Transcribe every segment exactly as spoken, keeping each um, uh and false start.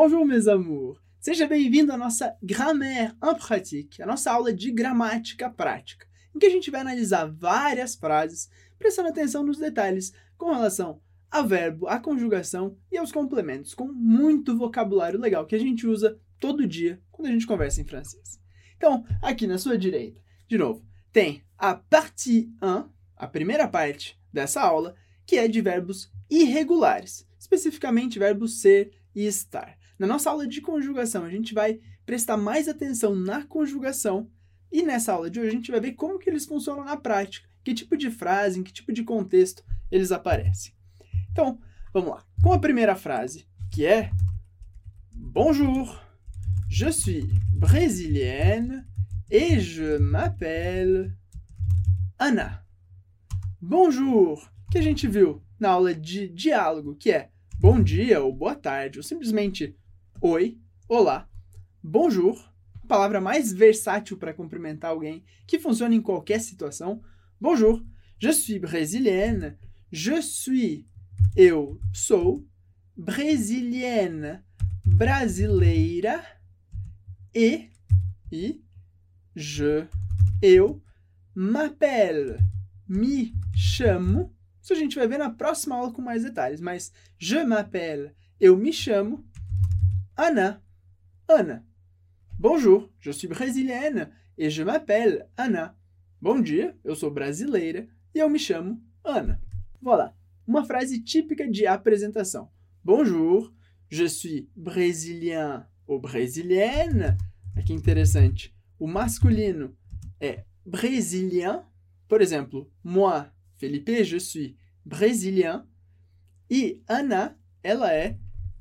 Bonjour, mes amours! Seja bem-vindo à nossa Grammaire en pratique, a nossa aula de gramática prática, em que a gente vai analisar várias frases, prestando atenção nos detalhes com relação ao verbo, à conjugação e aos complementos, com muito vocabulário legal que a gente usa todo dia quando a gente conversa em francês. Então, aqui na sua direita, de novo, tem a partie um, a primeira parte dessa aula, que é de verbos irregulares, especificamente verbos ser e estar. Na nossa aula de conjugação, a gente vai prestar mais atenção na conjugação e nessa aula de hoje a gente vai ver como que eles funcionam na prática, que tipo de frase, em que tipo de contexto eles aparecem. Então, vamos lá. Com a primeira frase, que é Bonjour, je suis brésilienne et je m'appelle Ana. Bonjour, que a gente viu na aula de diálogo, que é bom dia ou boa tarde, ou simplesmente oi, olá, bonjour, a palavra mais versátil para cumprimentar alguém, que funciona em qualquer situação. Bonjour, je suis brésilienne, je suis, eu sou, brésilienne, brasileira, e, e, je, eu, m'appelle, me chamo. Isso a gente vai ver na próxima aula com mais detalhes, mas je m'appelle, eu me chamo, Ana, Ana. Bonjour, je suis brésilienne et je m'appelle Ana. Bom dia, eu sou brasileira e eu me chamo Ana. Voilà, uma frase típica de apresentação. Bonjour, je suis brésilien ou brésilienne. Aqui interessante, o masculino é brésilien. Por exemplo, moi, Felipe, je suis brésilien. E Ana, ela é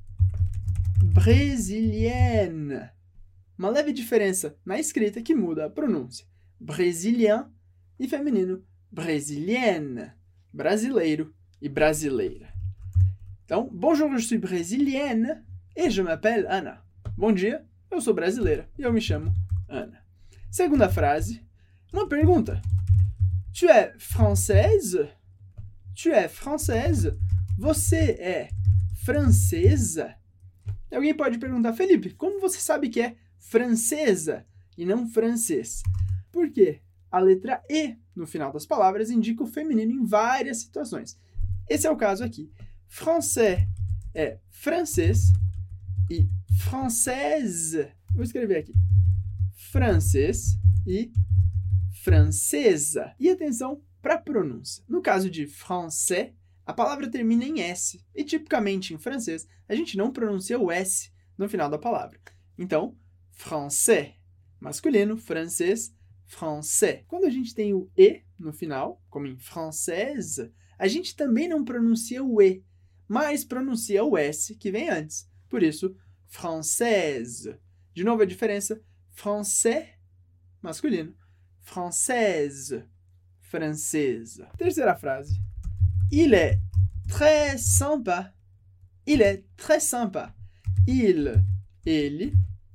brésilienne. Uma leve diferença na escrita que muda a pronúncia. Brésilien e feminino, brésilienne. Brasileiro e brasileira. Então, bonjour, je suis brésilienne et je m'appelle Ana. Bom dia, eu sou brasileira e eu me chamo Ana. Segunda frase, uma pergunta. Tu es française? Tu es française? Você é francesa? E alguém pode perguntar, Felipe, como você sabe que é francesa e não francês? Por quê? A letra E no final das palavras indica o feminino em várias situações. Esse é o caso aqui. Français é francês e française, vou escrever aqui, francês e francesa. E atenção para a pronúncia. No caso de français, a palavra termina em S. E tipicamente em francês, a gente não pronuncia o S no final da palavra. Então, français, masculino, francês, français. Quando a gente tem o E no final, como em française, a gente também não pronuncia o E, mas pronuncia o S que vem antes. Por isso, française. De novo a diferença, français, masculino, française, francesa. Terceira frase. Il est très sympa. Il est très sympa. Il, ele,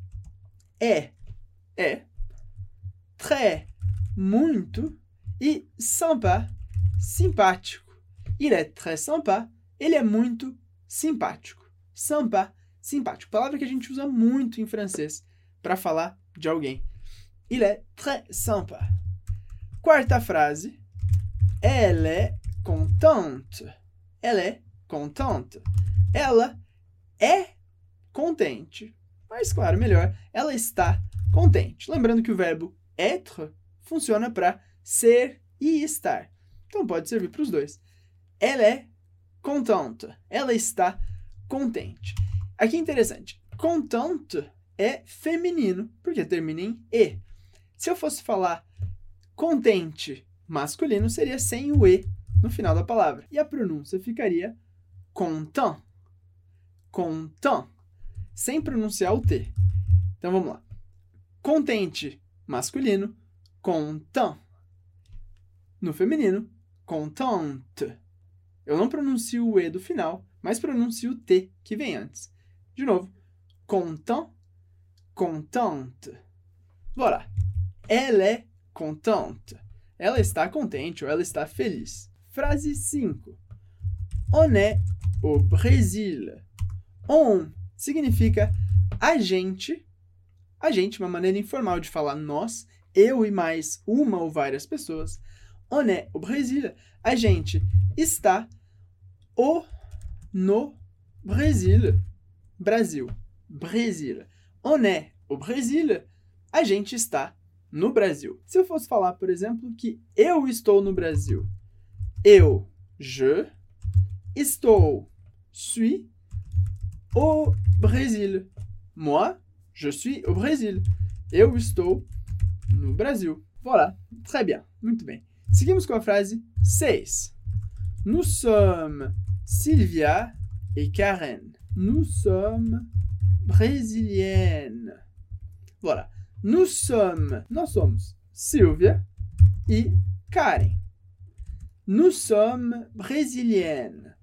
é, é, très, muito, e sympa, simpático. Il est très sympa. Ele é muito simpático. Sympa, simpático. Palavra que a gente usa muito em francês para falar de alguém. Il est très sympa. Quarta frase. Elle est contente. Elle est contente. Ela é contente. Mas, claro, melhor, ela está contente. Lembrando que o verbo être funciona para ser e estar. Então, pode servir para os dois. Elle est contente. Ela está contente. Aqui é interessante. Contente é feminino, porque termina em E. Se eu fosse falar contente masculino, seria sem o E no final da palavra. E a pronúncia ficaria content. Content. Sem pronunciar o T. Então, vamos lá. Contente masculino, content. No feminino, contente. Eu não pronuncio o E do final, mas pronuncio o T que vem antes. De novo. Content, contente. Voilà. Elle est contente. Ela está contente ou ela está feliz. Frase cinco. On est au Brésil. On significa a gente, a gente, uma maneira informal de falar nós, eu e mais uma ou várias pessoas. On est au Brésil, a gente está o, no Brasil, Brasil, Brasil. On est au Brésil, a gente está no Brasil. Se eu fosse falar, por exemplo, que eu estou no Brasil, eu, je, estou, suis, au Brésil. Moi, je suis au Brésil. Eu estou no Brasil. Voilà, très bien, muito bem. Seguimos com a frase seis. Nous sommes Sylvia et Karen. Nous sommes brésiliennes. Voilà. Nous sommes, nós somos Sylvia e Karen. Nous sommes brésiliennes.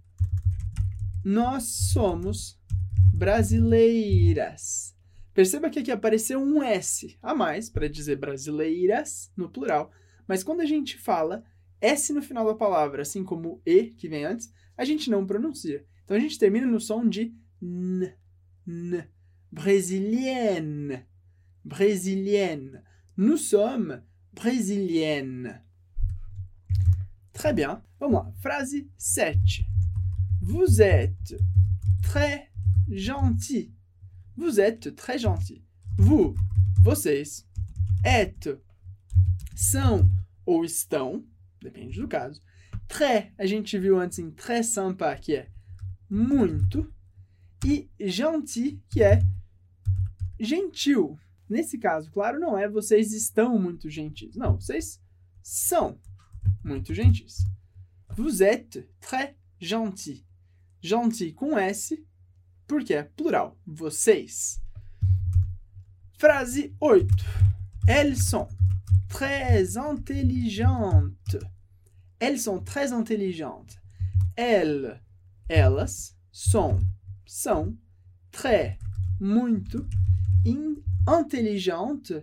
Nós somos brasileiras. Perceba que aqui apareceu um S a mais para dizer brasileiras no plural. Mas quando a gente fala S no final da palavra, assim como o E que vem antes, a gente não pronuncia. Então a gente termina no som de N. N. Brésilienne. Brésilienne. Nous sommes brésiliennes. Très bien. Vamos lá. Frase sete. Vous êtes très gentil. Vous êtes très gentil. Vous, vocês, êtes, são ou estão, depende do caso. Très, a gente viu antes em très sympa, que é muito. E gentil, que é gentil. Nesse caso, claro, não é vocês estão muito gentis. Não, vocês são muito gentis. Vous êtes très gentil. Gentil com S, porque é plural. Vocês. Frase oito. Elles sont très intelligentes. Elles sont très intelligentes. Elles, elas, sont, são, très, muito, in, inteligentes,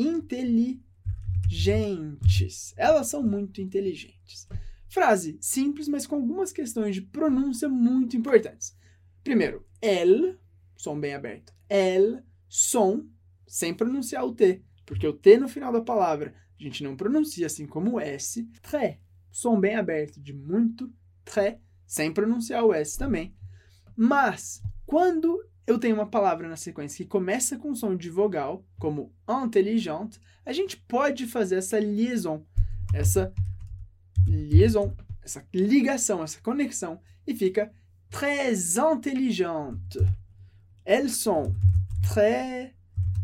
inteligentes. Elas são muito inteligentes. Frase simples, mas com algumas questões de pronúncia muito importantes. Primeiro, elles, som bem aberto. Elles sont, sem pronunciar o T, porque o T no final da palavra a gente não pronuncia, assim como o S. Très, som bem aberto de muito, très, sem pronunciar o S também. Mas, quando eu tenho uma palavra na sequência que começa com som de vogal, como intelligente, a gente pode fazer essa liaison, essa liaison, essa ligação, essa conexão, e fica très intelligente. Elles sont très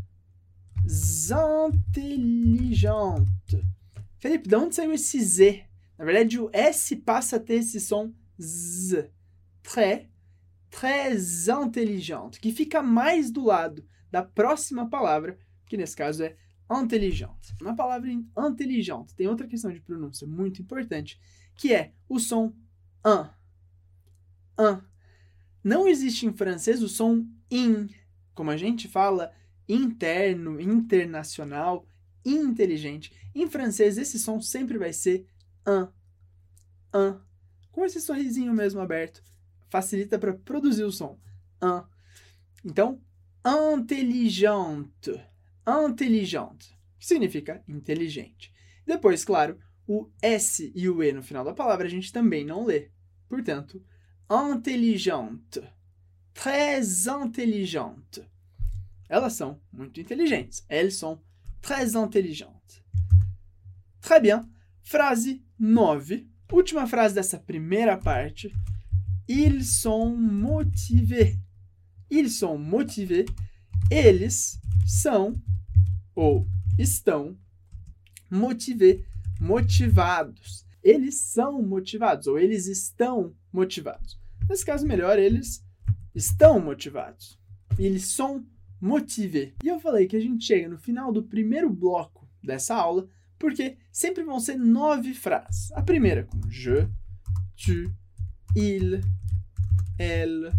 intelligentes. Felipe, de onde saiu esse Z? Na verdade, o S passa a ter esse som Z. Très, très intelligente, que fica mais do lado da próxima palavra, que nesse caso é intelligente. Na palavra intelligente tem outra questão de pronúncia muito importante, que é o som an. An. Não existe em francês o som in, como a gente fala interno, internacional, inteligente. Em francês, esse som sempre vai ser an. An. Com esse sorrisinho mesmo aberto, facilita para produzir o som. An. Então, inteligente. Inteligente, que significa inteligente. Depois, claro, o S e o E no final da palavra a gente também não lê. Portanto, intelligente. Très intelligente. Elas são muito inteligentes. Elles sont très intelligentes. Très bien. Frase nove. Última frase dessa primeira parte. Ils sont motivés. Ils sont motivés. Eles são ou estão motivés, motivados. Eles são motivados ou eles estão motivados. Nesse caso, melhor, eles estão motivados. Ils sont motivés. E eu falei que a gente chega no final do primeiro bloco dessa aula, porque sempre vão ser nove frases. A primeira com je, tu, il, elle,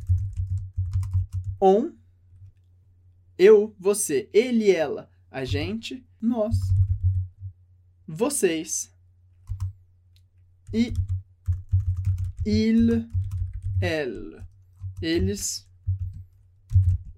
on, eu, você, ele, ela, a gente, nós, vocês e il, elle, eles,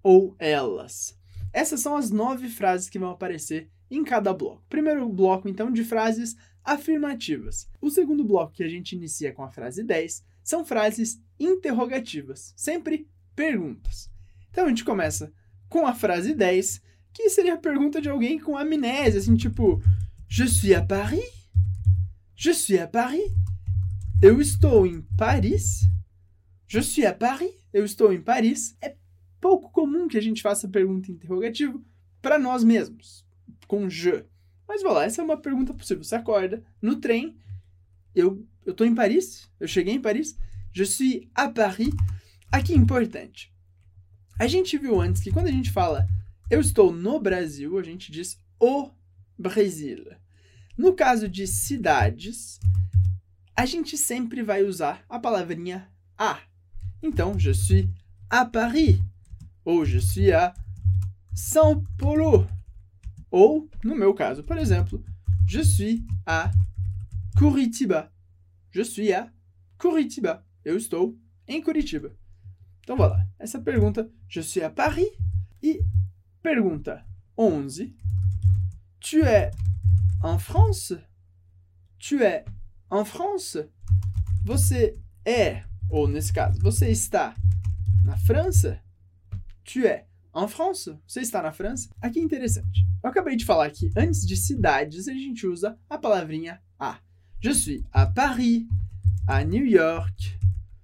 ou elas. Essas são as nove frases que vão aparecer em cada bloco. Primeiro bloco, então, de frases afirmativas. O segundo bloco, que a gente inicia com a frase dez, são frases interrogativas, sempre perguntas. Então a gente começa com a frase dez, que seria a pergunta de alguém com amnésia, assim, tipo, Je suis à Paris? Je suis à Paris? Eu estou em Paris? Je suis à Paris? Eu estou em Paris? É pouco comum que a gente faça pergunta interrogativa para nós mesmos, com je. Mas vá lá, essa é uma pergunta possível. Você acorda no trem, eu eu estou em Paris? Eu cheguei em Paris? Je suis à Paris? Aqui, importante. A gente viu antes que quando a gente fala eu estou no Brasil, a gente diz o Brasil. No caso de cidades, a gente sempre vai usar a palavrinha a. Então, je suis à Paris. Ou je suis à São Paulo. Ou, no meu caso, por exemplo, je suis à Curitiba. Je suis à Curitiba. Eu estou em Curitiba. Então, vá lá. Essa pergunta, je suis à Paris. E pergunta onze. Tu es en France? Tu es en France? Você é, ou nesse caso, você está na França? Tu es en France? Você está na França? Aqui é interessante. Eu acabei de falar que antes de cidades, a gente usa a palavrinha a. Je suis à Paris, à New York,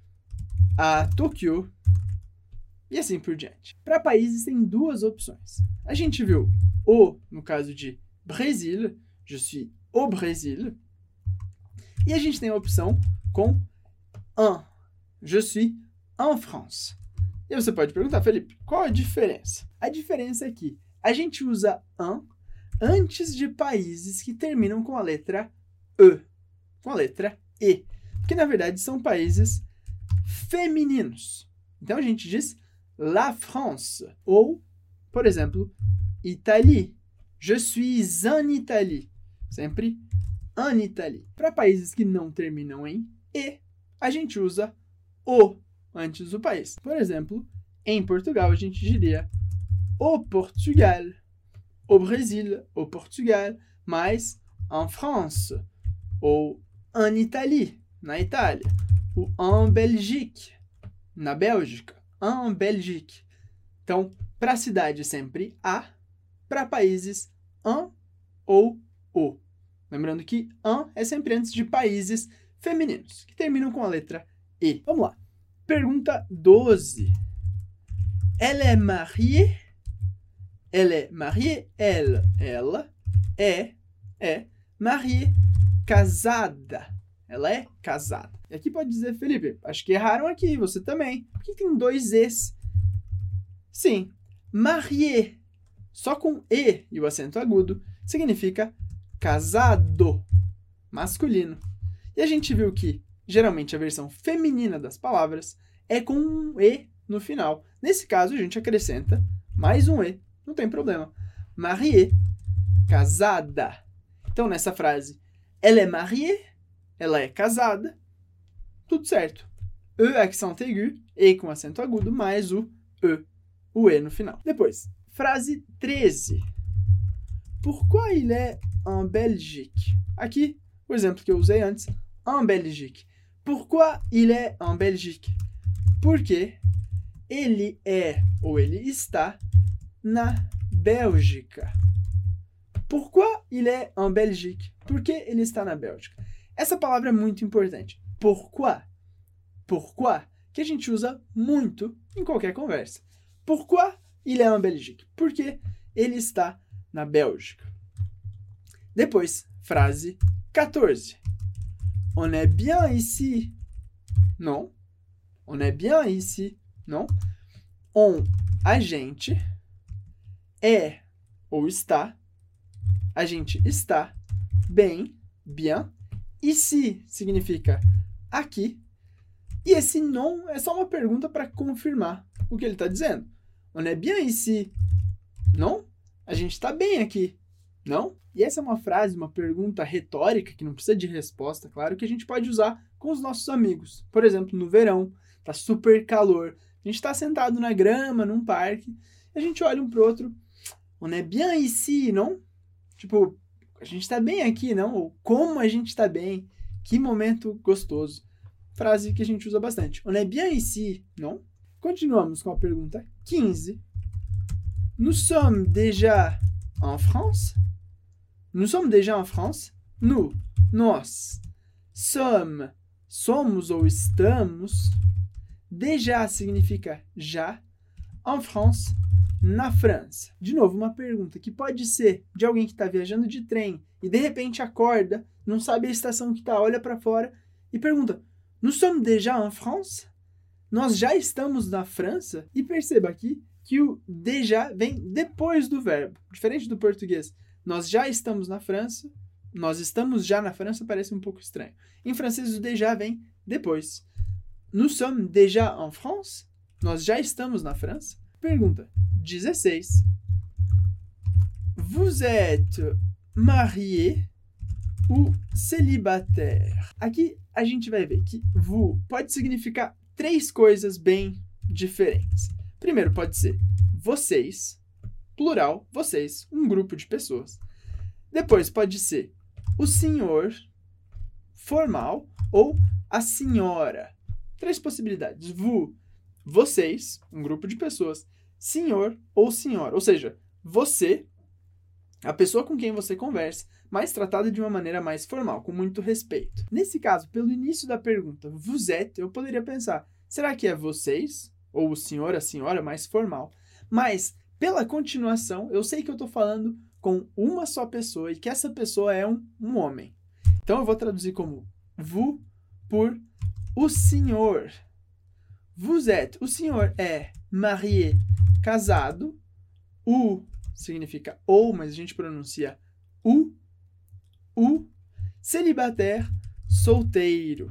à Tóquio, e assim por diante. Para países tem duas opções. A gente viu o, no caso de Brasil, je suis au Brasil, e a gente tem a opção com un, je suis en France. E você pode perguntar, Felipe, qual a diferença? A diferença é que a gente usa un antes de países que terminam com a letra E, com a letra E, que na verdade são países femininos. Então a gente diz la France, ou, por exemplo, Italie. Je suis en Italie. Sempre en Italie. Para países que não terminam em E, a gente usa o antes do país. Por exemplo, em Portugal, a gente diria o Portugal, o Brasil, o Portugal, mas en France, ou en Italie, na Itália, ou en Belgique, na Bélgica, en Belgique. Então, para cidade sempre a, para países en ou o. Lembrando que en é sempre antes de países femininos, que terminam com a letra E. Vamos lá. Pergunta doze. Elle est mariée? Elle est mariée. Elle, ela, é, é, mariée, casada. Ela é casada. E aqui pode dizer, Felipe, acho que erraram aqui, você também. Por que tem dois Es? Sim, marié, só com E e o acento agudo, significa casado, masculino. E a gente viu que, geralmente, a versão feminina das palavras é com um E no final. Nesse caso, a gente acrescenta mais um E, não tem problema. Marié, casada. Então, nessa frase, elle est mariée, ela é casada, tudo certo. E, accent aigu, E com acento agudo, mais o E, o E no final. Depois, frase treze. Pourquoi il est en Belgique? Aqui, o exemplo que eu usei antes, en Belgique. Pourquoi il est en Belgique? Porque ele é, ou ele está, na Bélgica. Pourquoi il est en Belgique? Porque ele está na Bélgica. Essa palavra é muito importante. Pourquoi? Pourquoi? Que a gente usa muito em qualquer conversa. Pourquoi il est en Belgique? Porque ele está na Bélgica. Depois, frase quatorze. On est bien ici? Non. On est bien ici? Non. On, a gente, é ou está, a gente está bem, bien. Ici significa aqui. E esse non é só uma pergunta para confirmar o que ele está dizendo. On est bien ici? Non? A gente está bem aqui. Não? E essa é uma frase, uma pergunta retórica, que não precisa de resposta, claro, que a gente pode usar com os nossos amigos. Por exemplo, no verão, tá super calor, A gente está sentado na grama, num parque, e a gente olha um pro outro. On est bien ici, não? Tipo, a gente está bem aqui, não? Ou como a gente está bem. Que momento gostoso. Frase que a gente usa bastante. On est bien ici, não? Continuamos com a pergunta quinze. Nous sommes déjà en France? Nous sommes déjà en France? Nous, nós, sommes, somos ou estamos. Déjà significa já. En France, na França. De novo, uma pergunta que pode ser de alguém que está viajando de trem e de repente acorda, não sabe a estação que está, olha para fora e pergunta: Nous sommes déjà en France? Nós já estamos na França? E perceba aqui que o déjà vem depois do verbo. Diferente do português, nós já estamos na França, nós estamos já na França parece um pouco estranho. Em francês, o déjà vem depois. Nous sommes déjà en France? Nós já estamos na França? Pergunta dezesseis. Vous êtes marié ou célibataire? Aqui a gente vai ver que vous pode significar três coisas bem diferentes. Primeiro pode ser vocês, plural, vocês, um grupo de pessoas. Depois pode ser o senhor, formal, ou a senhora. Três possibilidades. Vous, vocês, um grupo de pessoas. Senhor ou senhora. Ou seja, você, a pessoa com quem você conversa, mas tratada de uma maneira mais formal, com muito respeito. Nesse caso, pelo início da pergunta, vous êtes, eu poderia pensar, será que é vocês? Ou o senhor, a senhora, mais formal. Mas, pela continuação, eu sei que eu estou falando com uma só pessoa e que essa pessoa é um, um homem. Então, eu vou traduzir como vous por o senhor. Vous êtes, o senhor é marié, casado. O significa ou, mas a gente pronuncia o. O. Célibataire, solteiro.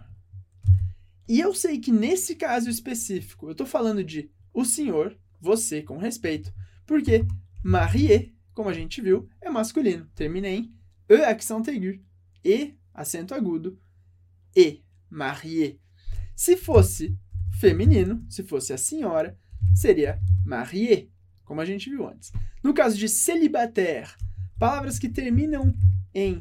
E eu sei que nesse caso específico, eu estou falando de o senhor, você, com respeito, porque marié, como a gente viu, é masculino. Termina em e, accent aigu, e, acento agudo, e, marié. Se fosse feminino, se fosse a senhora, seria marié, como a gente viu antes. No caso de célibataire, palavras que terminam em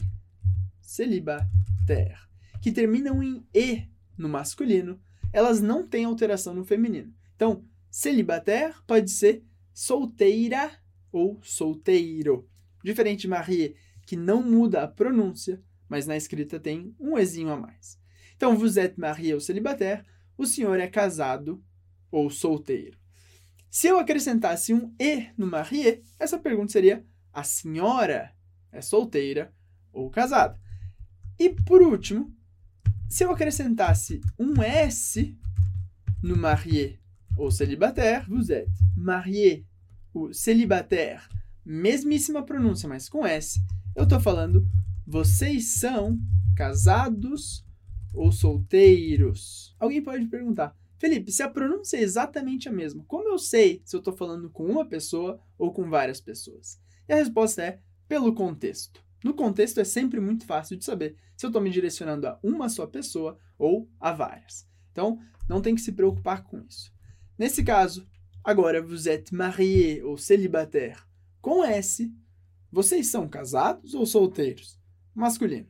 célibataire, que terminam em e no masculino, elas não têm alteração no feminino. Então, célibataire pode ser solteira ou solteiro. Diferente de marié, que não muda a pronúncia, mas na escrita tem um ezinho a mais. Então, vous êtes marié ou célibataire, o senhor é casado ou solteiro. Se eu acrescentasse um e no marié, essa pergunta seria: a senhora é solteira ou casada? E por último, se eu acrescentasse um s no marié ou célibataire, vous êtes marié ou célibataire, mesmíssima pronúncia, mas com s, eu estou falando vocês são casados ou solteiros. Alguém pode perguntar: Felipe, se a pronúncia é exatamente a mesma, como eu sei se eu estou falando com uma pessoa ou com várias pessoas? E a resposta é pelo contexto. No contexto é sempre muito fácil de saber se eu estou me direcionando a uma só pessoa ou a várias. Então, não tem que se preocupar com isso. Nesse caso, agora, vous êtes marié ou célibataire com S, vocês são casados ou solteiros? Masculino.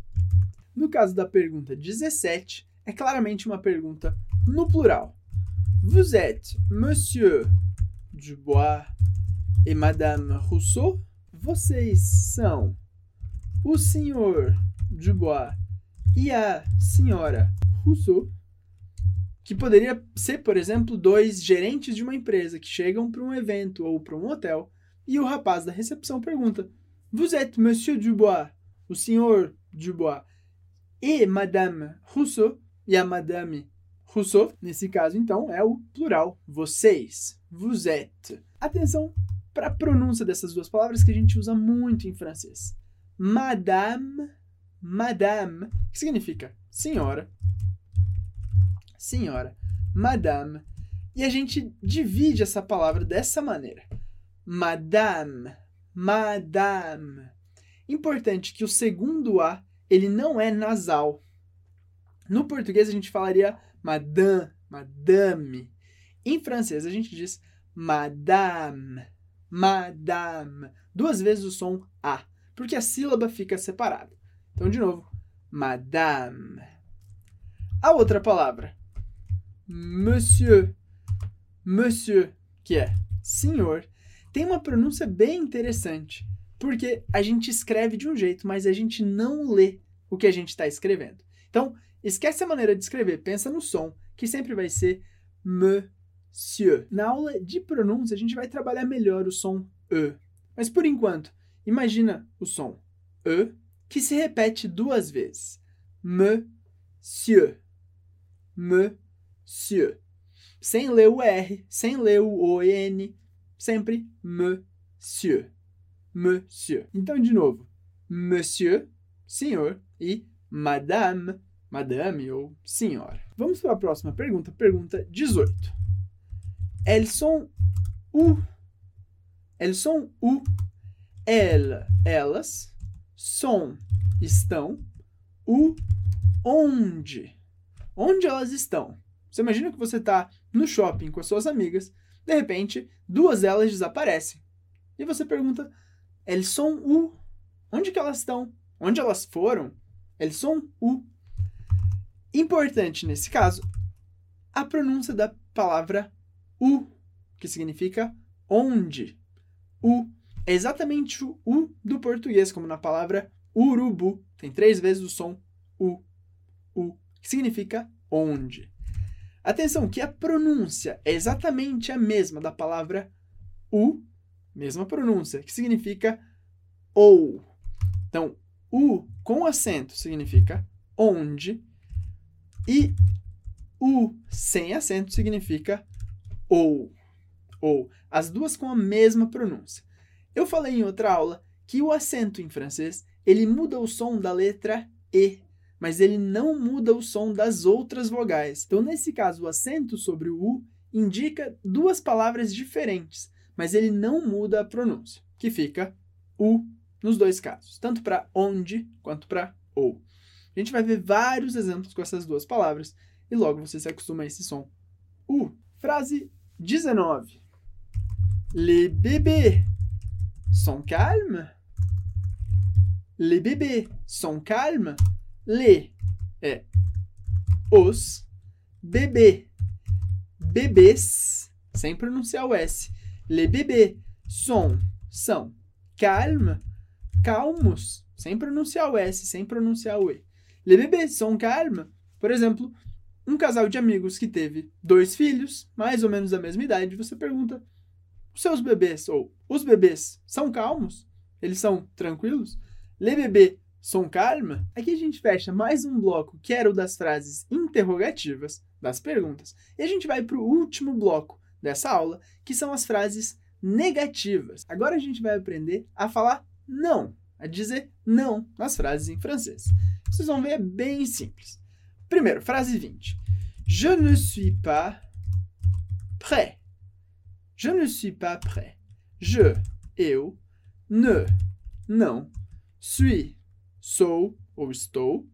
No caso da pergunta dezessete, é claramente uma pergunta no plural. Vous êtes Monsieur Dubois et Madame Rousseau? Vocês são o senhor Dubois e a senhora Rousseau, que poderia ser, por exemplo, dois gerentes de uma empresa que chegam para um evento ou para um hotel e o rapaz da recepção pergunta: Vous êtes Monsieur Dubois, o senhor Dubois, e Madame Rousseau, e a Madame Rousseau, nesse caso, então, é o plural, vocês, vous êtes. Atenção para a pronúncia dessas duas palavras que a gente usa muito em francês. Madame, madame, que significa senhora, senhora, madame, e a gente divide essa palavra dessa maneira. Madame, madame. Importante que o segundo A, ele não é nasal. No português a gente falaria madame, madame. Em francês, a gente diz madame, madame. Duas vezes o som A, porque a sílaba fica separada. Então, de novo, madame. A outra palavra, monsieur, monsieur, que é senhor, tem uma pronúncia bem interessante, porque a gente escreve de um jeito, mas a gente não lê o que a gente está escrevendo. Então, esquece a maneira de escrever, pensa no som, que sempre vai ser monsieur. Na aula de pronúncia, a gente vai trabalhar melhor o som E. Mas, por enquanto, imagina o som E, que se repete duas vezes. Monsieur. Monsieur. Sem ler o R, sem ler o O e N, sempre monsieur. Monsieur. Então, de novo, monsieur, senhor, e madame, madame ou senhora. Vamos para a próxima pergunta, pergunta dezoito. Elles sont où? Elles sont où? Elles, elas, sont, estão, où, onde? Onde elas estão? Você imagina que você está no shopping com as suas amigas, de repente, duas delas desaparecem. E você pergunta, elles sont où? Onde que elas estão? Onde elas foram? Elles sont où? Importante nesse caso, a pronúncia da palavra où, que significa onde. U é exatamente o U do português, como na palavra urubu. Tem três vezes o som U, U, que significa onde. Atenção que a pronúncia é exatamente a mesma da palavra U, mesma pronúncia, que significa ou. Então, U com acento significa onde e U sem acento significa ou. Ou. As duas com a mesma pronúncia. Eu falei em outra aula que o acento em francês, ele muda o som da letra E, mas ele não muda o som das outras vogais. Então, nesse caso, o acento sobre o U indica duas palavras diferentes, mas ele não muda a pronúncia, que fica U nos dois casos, tanto para onde quanto para ou. A gente vai ver vários exemplos com essas duas palavras e logo você se acostuma a esse som U. Frase dezenove. Les bébés sont calmes? Les bébés sont calmes? Les é os, bebê, bebês, sem pronunciar o S. Les bébés sont, são, calmes, calmos, sem pronunciar o S, sem pronunciar o E. Les bébés sont calmes? Por exemplo, um casal de amigos que teve dois filhos, mais ou menos da mesma idade, você pergunta, os seus bebês, ou os bebês, são calmos? Eles são tranquilos? Les bébés sont calmes? Aqui a gente fecha mais um bloco, que era o das frases interrogativas, das perguntas, e a gente vai para o último bloco dessa aula, que são as frases negativas. Agora a gente vai aprender a falar não, a dizer não nas frases em francês. Vocês vão ver, é bem simples. Primeiro, frase vinte. Je ne suis pas prêt. Je ne suis pas prêt. Je, eu, ne, não, suis, sou ou estou,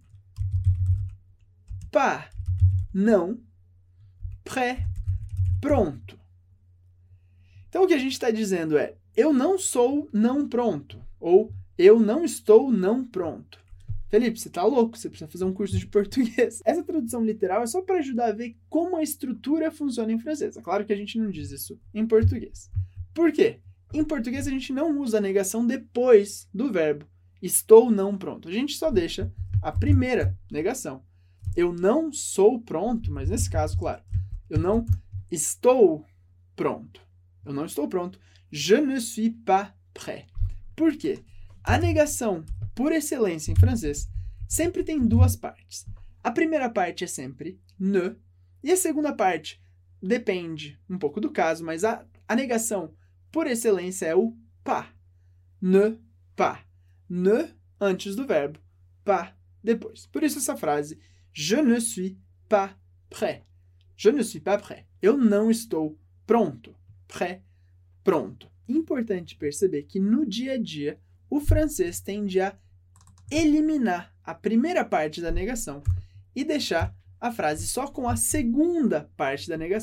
pas, não, prêt, pronto. Então, o que a gente está dizendo é, eu não sou não pronto, ou eu não estou não pronto. Felipe, você está louco, você precisa fazer um curso de português. Essa tradução literal é só para ajudar a ver como a estrutura funciona em francês. É claro que a gente não diz isso em português. Por quê? Em português a gente não usa a negação depois do verbo estou não pronto. A gente só deixa a primeira negação. Eu não sou pronto, mas nesse caso, claro, eu não estou pronto. Eu não estou pronto. Je ne suis pas prêt. Por quê? A negação, por excelência em francês, sempre tem duas partes. A primeira parte é sempre ne, e a segunda parte depende um pouco do caso, mas a, a negação, por excelência, é o pas. Ne, pas. Ne antes do verbo, pas depois. Por isso essa frase, je ne suis pas prêt. Je ne suis pas prêt. Eu não estou pronto. Prêt, pronto. Importante perceber que no dia a dia, o francês tende a eliminar a primeira parte da negação e deixar a frase só com a segunda parte da negação.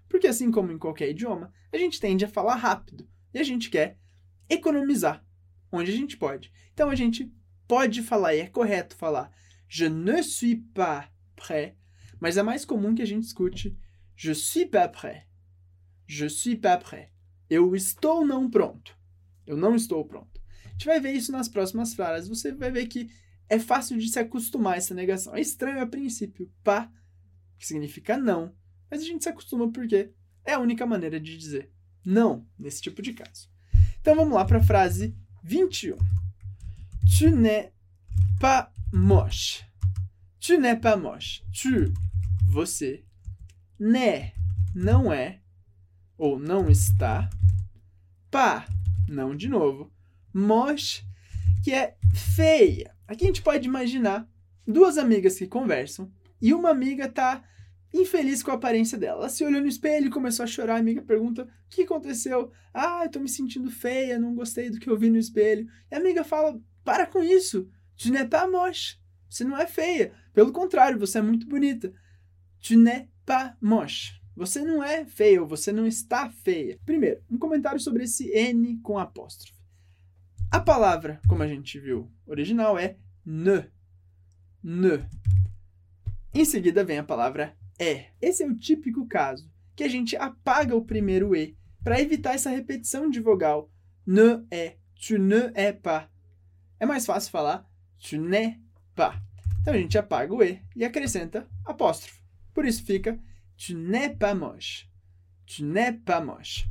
Porque assim como em qualquer idioma, a gente tende a falar rápido e a gente quer economizar onde a gente pode. Então a gente pode falar, e é correto falar, je ne suis pas prêt, mas é mais comum que a gente escute je suis pas prêt. Je suis pas prêt. Eu estou não pronto. Eu não estou pronto. A gente vai ver isso nas próximas frases. Você vai ver que é fácil de se acostumar a essa negação. É estranho a princípio, pas, que significa não, mas a gente se acostuma porque é a única maneira de dizer não nesse tipo de caso. Então vamos lá para a frase vinte e um. Tu n'es pas moche. Tu n'es pas moche. Tu, você, n'es, não é, ou não está, pas, não de novo, moche, que é feia. Aqui a gente pode imaginar duas amigas que conversam e uma amiga está infeliz com a aparência dela. Ela se olhou no espelho e começou a chorar. A amiga pergunta, o que aconteceu? Ah, eu tô me sentindo feia, não gostei do que eu vi no espelho. E a amiga fala, para com isso. Tu n'es pas moche. Você não é feia. Pelo contrário, você é muito bonita. Tu n'es pas moche. Você não é feia, ou você não está feia. Primeiro, um comentário sobre esse N com apóstrofe. A palavra, como a gente viu, original é ne. Ne. Em seguida vem a palavra é. Esse é o típico caso que a gente apaga o primeiro E para evitar essa repetição de vogal. Ne é, tu ne es pas. É mais fácil falar tu n'es pas. Então a gente apaga o E e acrescenta apóstrofe. Por isso fica tu n'es pas moche. Tu n'es pas moche.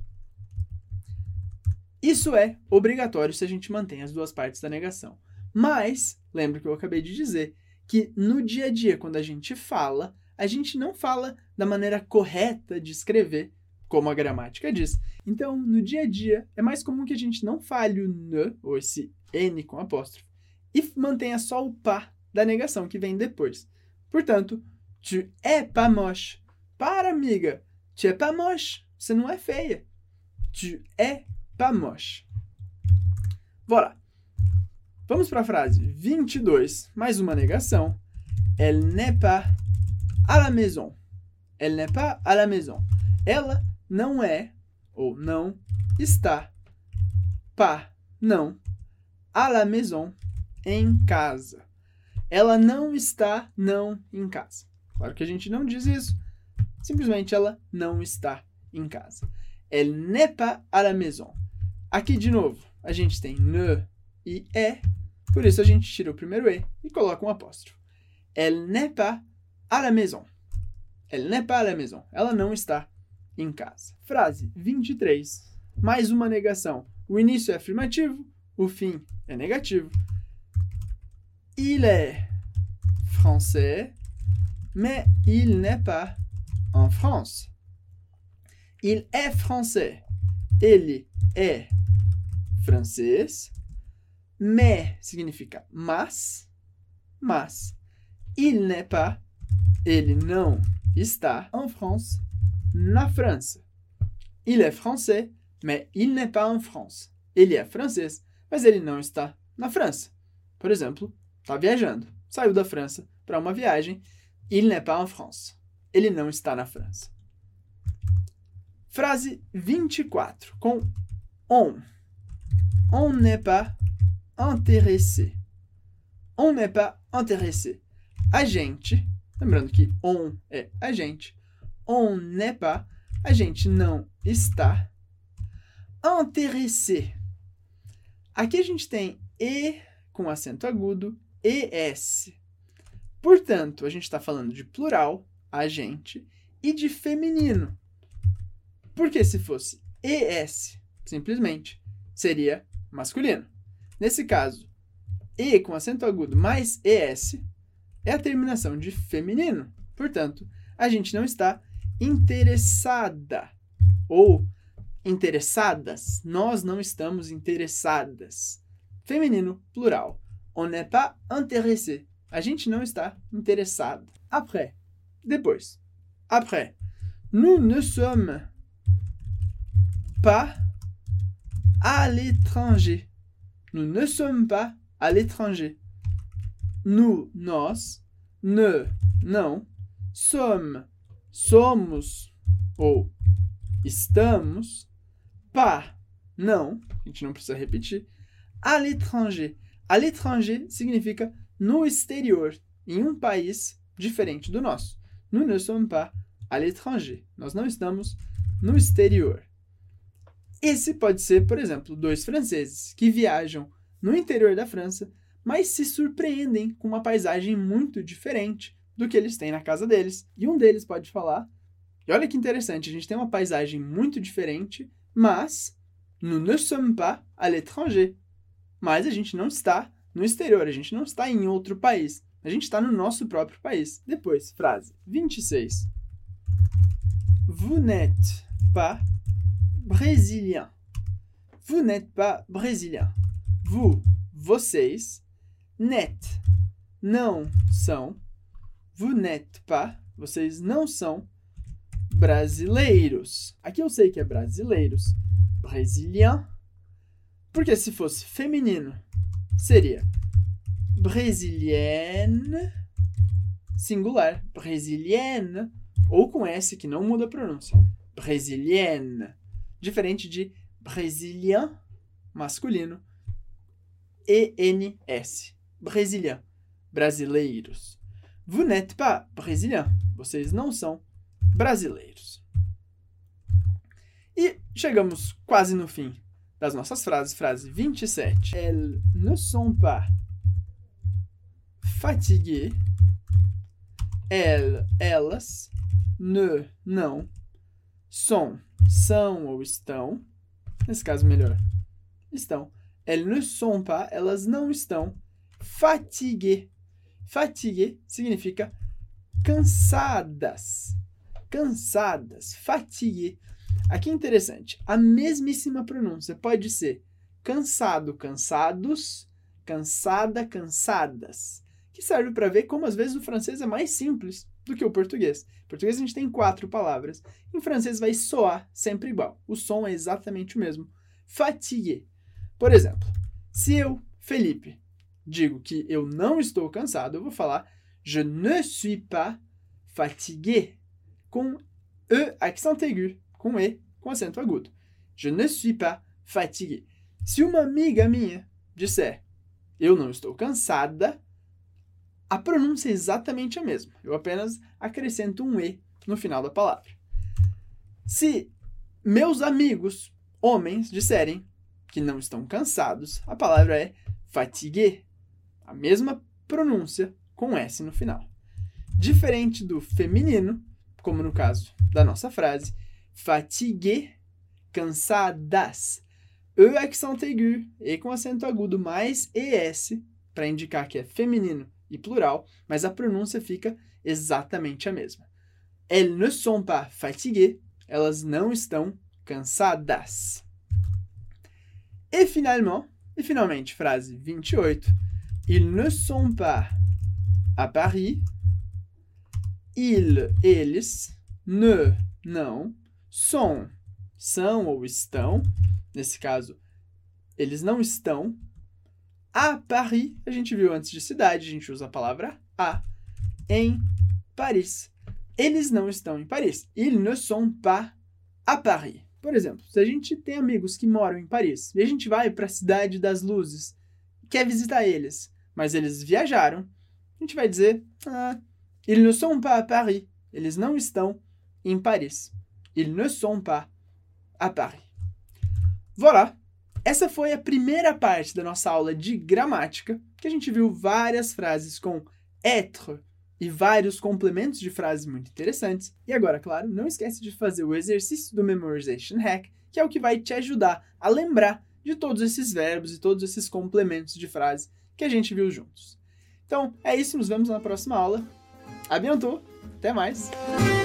Isso é obrigatório se a gente mantém as duas partes da negação. Mas, lembra que eu acabei de dizer que no dia a dia, quando a gente fala, a gente não fala da maneira correta de escrever, como a gramática diz. Então, no dia a dia, é mais comum que a gente não fale o ne, ou esse N com apóstrofe, e mantenha só o pas da negação que vem depois. Portanto, tu es pas moche. Para, amiga. Tu es pas moche. Você não é feia. Tu es pas moche. Voilà. Vamos para a frase vinte e dois. Mais uma negação. Elle n'est pas à la maison. Elle n'est pas à la maison. Ela não é, ou não está, pas, não, à la maison, em casa. Ela não está, não, em casa. Claro que a gente não diz isso. Simplesmente ela não está em casa. Elle n'est pas à la maison. Aqui, de novo, a gente tem ne e é. Por isso, a gente tira o primeiro E e coloca um apóstrofo. Elle n'est pas à la maison. Elle n'est pas à la maison. Ela não está em casa. Frase vinte e três. Mais uma negação. O início é afirmativo, o fim é negativo. Il est français, mais il n'est pas en France. Il est français. Ele é francês. Mais significa mas, mas. Il n'est pas, ele não está en France, na França. Il est français, mais il n'est pas en France. Ele é francês, mas ele não está na França. Por exemplo, está viajando, saiu da França para uma viagem. Il n'est pas en France. Ele não está na França. Frase vinte e quatro, com on. On n'est pas intéressé. On n'est pas intéressé. A gente, lembrando que on é a gente, on n'est pas, a gente não está. Intéressé. Aqui a gente tem E com acento agudo, E S. Portanto, a gente está falando de plural, a gente, e de feminino. Porque se fosse E S, simplesmente, seria masculino. Nesse caso, E com acento agudo mais E S é a terminação de feminino. Portanto, a gente não está interessada ou interessadas. Nós não estamos interessadas. Feminino, plural. On n'est pas intéressé. A gente não está interessado. Après. Depois. Après. Nous ne sommes pas à l'étranger. Nous ne sommes pas à l'étranger. Nous, nós, ne, não, sommes, somos, ou estamos, pas, não, a gente não precisa repetir, à l'étranger. À l'étranger significa no exterior, em um país diferente do nosso. Nous ne sommes pas à l'étranger. Nós não estamos no exterior. Esse pode ser, por exemplo, dois franceses que viajam no interior da França, mas se surpreendem com uma paisagem muito diferente do que eles têm na casa deles. E um deles pode falar, e olha que interessante, a gente tem uma paisagem muito diferente, mas nous ne sommes pas à l'étranger. Mas a gente não está no exterior, a gente não está em outro país. A gente está no nosso próprio país. Depois, frase vinte e seis. Vous n'êtes pas brésilien. Vous n'êtes pas brésilien. Vous, vocês. N'êtes, não são. Vous n'êtes pas, vocês não são brasileiros. Aqui eu sei que é brasileiros. Brésilien. Porque se fosse feminino, seria brésilienne, singular, brésilienne, ou com S que não muda a pronúncia, brésilienne, diferente de brésilien, masculino, E N S, brésilien, brasileiros. Vous n'êtes pas brésilien, vocês não são brasileiros. E chegamos quase no fim das nossas frases, frase vinte e sete. Elles ne sont pas fatiguées. Elles, elas, ne, não, sont, são ou estão. Nesse caso, melhor, estão. Elles ne sont pas, elas não estão fatiguées. Fatiguées significa cansadas. Cansadas, fatiguées. Aqui é interessante, a mesmíssima pronúncia pode ser cansado, cansados, cansada, cansadas, que serve para ver como às vezes o francês é mais simples do que o português. Em português a gente tem quatro palavras, em francês vai soar sempre igual, o som é exatamente o mesmo, fatigué. Por exemplo, se eu, Felipe, digo que eu não estou cansado, eu vou falar je ne suis pas fatigué, com E accent aigu, com E, com acento agudo. Je ne suis pas fatigué. Se uma amiga minha disser eu não estou cansada, a pronúncia é exatamente a mesma. Eu apenas acrescento um E no final da palavra. Se meus amigos, homens, disserem que não estão cansados, a palavra é fatigué. A mesma pronúncia com S no final. Diferente do feminino, como no caso da nossa frase, fatigué, cansadas. E accent aigu, E com acento agudo mais E S, para indicar que é feminino e plural, mas a pronúncia fica exatamente a mesma. Elles ne sont pas fatiguées, elas não estão cansadas. E finalement, e finalmente, frase vinte e oito. Ils ne sont pas à Paris. Ils, eles, ne, não, sont, são ou estão. Nesse caso, eles não estão. À Paris, a gente viu antes de cidade, a gente usa a palavra à. Em Paris. Eles não estão em Paris. Ils ne sont pas à Paris. Por exemplo, se a gente tem amigos que moram em Paris e a gente vai para a Cidade das Luzes, quer visitar eles, mas eles viajaram, a gente vai dizer ah, ils ne sont pas à Paris. Eles não estão em Paris. Ils ne sont pas à Paris. Voilà! Essa foi a primeira parte da nossa aula de gramática, que a gente viu várias frases com être e vários complementos de frases muito interessantes. E agora, claro, não esquece de fazer o exercício do Memorization Hack, que é o que vai te ajudar a lembrar de todos esses verbos e todos esses complementos de frase que a gente viu juntos. Então, é isso, nos vemos na próxima aula. A bientôt, até mais!